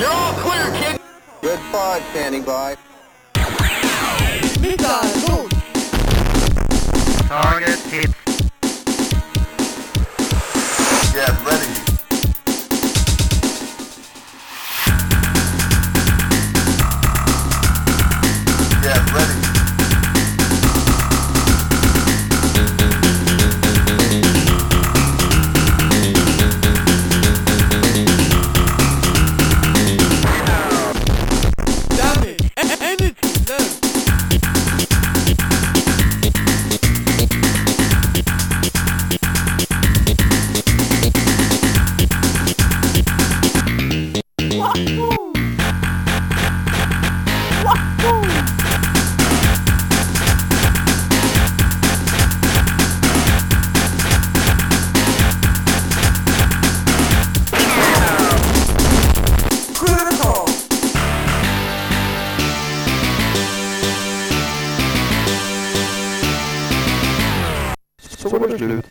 You're all clear, kid. Good 5, standing by. Target hit. Get ready. Get ready. Damage. Energy low. Critical. Så var det slut.